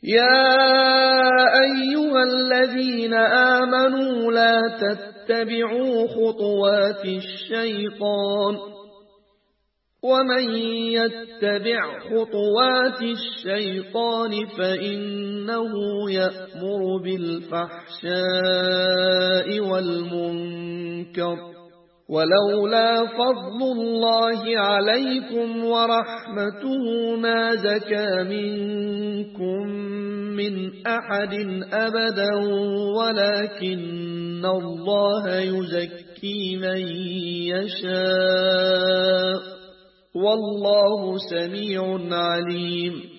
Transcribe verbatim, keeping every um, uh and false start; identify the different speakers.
Speaker 1: يا أيها الذين آمنوا لا تتبعوا خطوات الشيطان ومن يتبع خطوات الشيطان فإنه يأمر بالفحشاء والمنكر ولولا فضل الله عليكم ورحمته ما زكى منكم من أحد أبدا ولكن الله يزكي من يشاء والله سميع عليم.